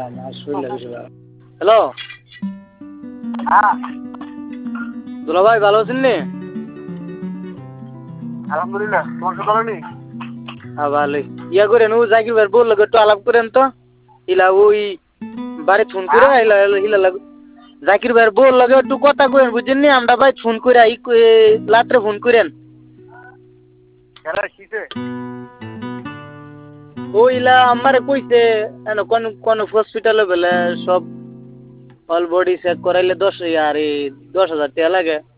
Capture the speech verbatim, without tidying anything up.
আমার শরীরে বেশি ভালো। হ্যালো হ্যাঁ দুলা ভাই ভালো আছেন নি? আলহামদুলিল্লাহ, তোমার কি ভালো নেই? হ্যাঁ ভালোই। ইয়া করেন ও জাকির ভাই বললো একটু আলাপ করেন তো। ইলা ওই বাড়ি ফোন করে হ্যাঁ ইলা ইলা লাগ জাকির ভাই বল লাগে একটু কথা কইেন বুঝছেন নি আমরা ভাই ফোন করে ই রাত্রে ফোন করেন। খেলা শিখে ওইলা আমারে কইছে এন কোন কোন হসপিটালে বলে সব অল বডি চেক করাইলে দশ আর দশ হাজার টাকা লাগে।